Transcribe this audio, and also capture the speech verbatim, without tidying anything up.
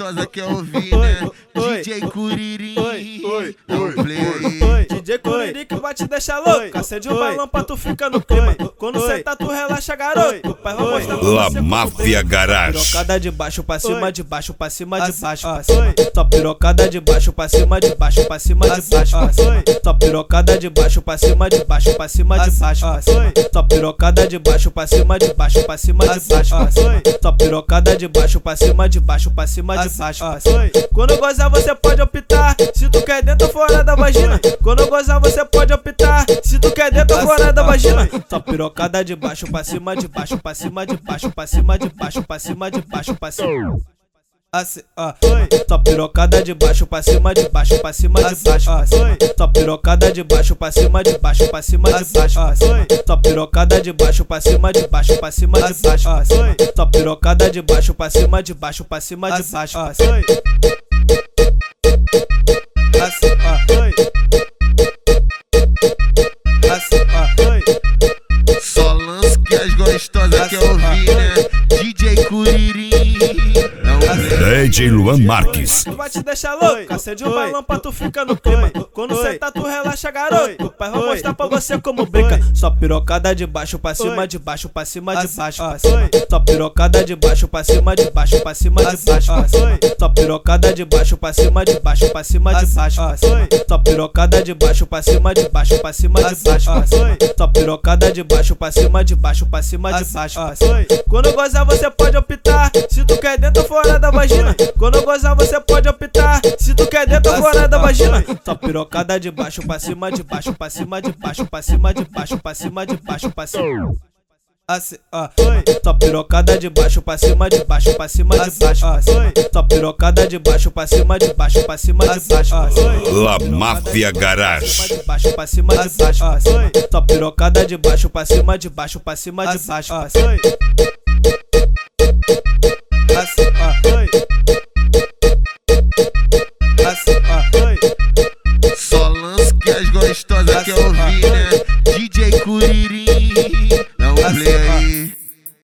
gostosa quer ouvir, né? D J Curirim, dá um play aí. D J Curirim que vai te deixar louco. Acende o balão pra tu ficar no clima. Quando cê tá, tu relaxa, garoto. Pai, vou mostrar pra La você Máfia Garage. pirocada de baixo pra cima, de baixo pra cima, de baixo pra cima. Só pirocada de baixo pra cima, de baixo pra cima, de baixo pra cima. Só pirocada de baixo pra cima, de baixo pra cima, de baixo pra cima. Só pirocada de baixo pra cima, de baixo pra cima, de baixo pra cima. Só pirocada de baixo pra cima, de baixo pra cima, de baixo pra cima. Quando eu gozar você pode optar, se tu quer dentro ou fora da vagina. Quando eu gozar você pode optar, se tu quer dentro ou fora da vagina. Só pirocada de baixo pra cima, de baixo pra cima, de baixo pra cima, de baixo pra cima, de baixo pra cima. Assim, ó, só pirocada de baixo pra cima, de baixo pra cima, de baixo pra cima. Só pirocada de baixo pra cima, de baixo pra cima, de baixo pra cima. Só pirocada de baixo pra cima, de baixo pra cima, de baixo pra cima. Só pirocada de baixo pra cima, de baixo pra cima, de baixo pra cima. Assim, ó, assim, ó. Só lança que as gostosas quer ouvir, né? D J Curirim, dá um play. D J Luan Marques. Vai te deixar louco, acende o balão pra tu ficar no clima. Quando cê tá, tu relaxa, garoto. Pai, vou mostrar pra você como brinca. Só pirocada de baixo pra cima, de baixo pra cima, de baixo pra cima. Só pirocada de baixo pra cima, de baixo pra cima, de baixo pra cima. Só pirocada de baixo pra cima, de baixo pra cima, de baixo pra cima. Só pirocada de baixo pra cima, de baixo pra cima, de baixo pra cima. Só pirocada de baixo pra cima, de baixo pra cima, de baixo pra cima. Quando eu gozar você pode optar, se tu quer dentro ou fora da vagina. Quando eu gozar você pode optar, se tu quer dentro ou fora da vagina. Só pirocada de baixo pra cima, de baixo pra cima, de baixo pra cima, de baixo pra cima, de baixo pra cima. Assim, ó, só pirocada de baixo pra cima, de baixo pra cima, de baixo pra cima. Só pirocada de baixo pra cima, de baixo pra cima, de baixo pra cima. La Máfia Garage. De baixo pra cima, de baixo pra cima. Só pirocada de baixo pra cima, de baixo pra cima, de baixo pra cima. Assim, ó, assim, ó. Só lança que as gostosas quer ouvir.